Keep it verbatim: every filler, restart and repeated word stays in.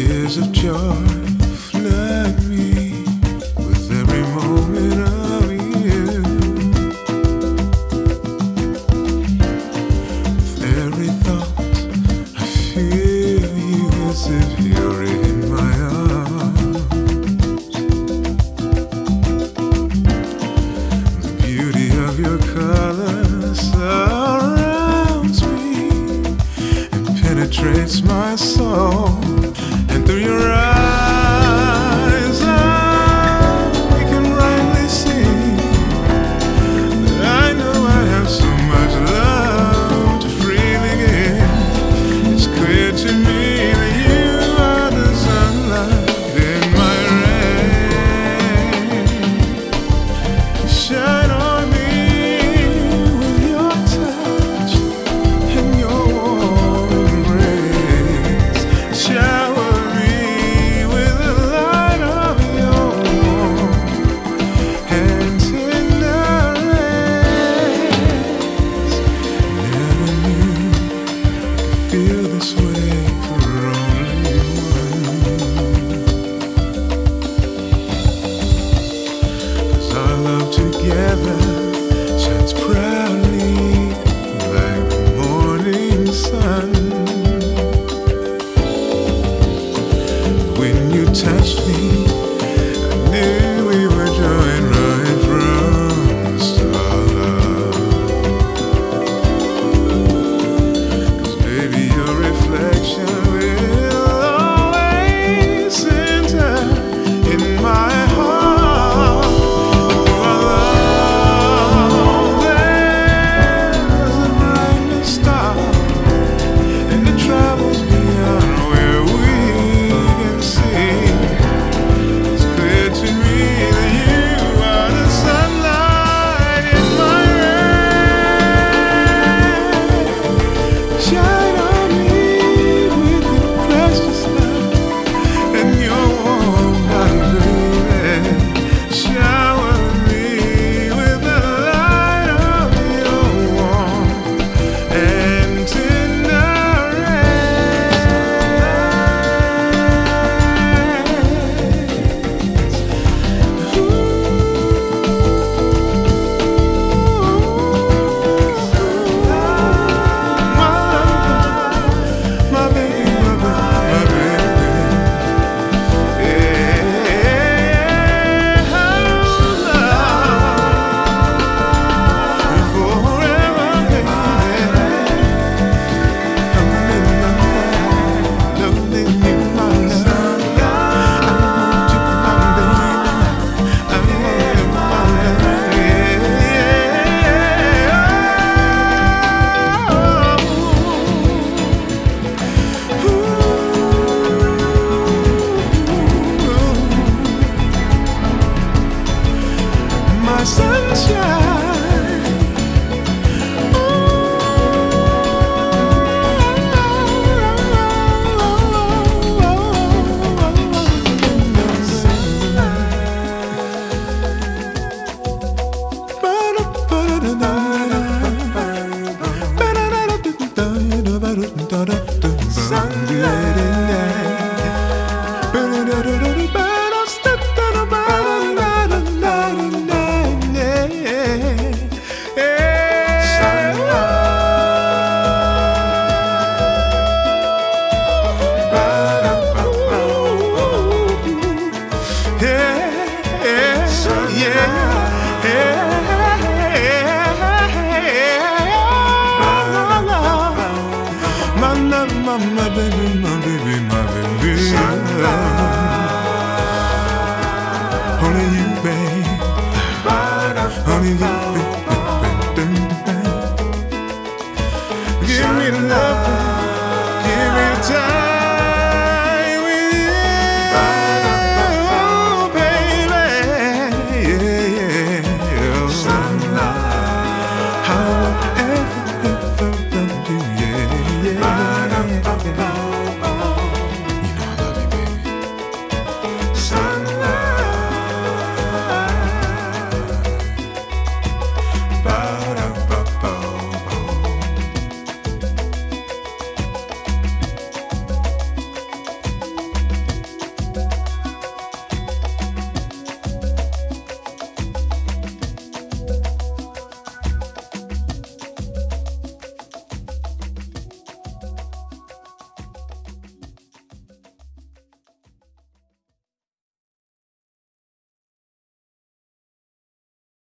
Tears of joy flood me with every moment of you. With every thought, I feel you as if you're in my arms. The beauty of your color surrounds me and penetrates my soul. And through your eyes I can rightly see that I know I have so much love to freely give. It's clear to me that you are the sunlight in my rain. Shine on me with your touch and your warm embrace. Shower feel this way for only one. 'Cause our love together shines proudly like the morning sun. When you touched me, I knew we were joined right from the start. My sunshine, my baby, my baby, my baby. Only you, babe. Only you.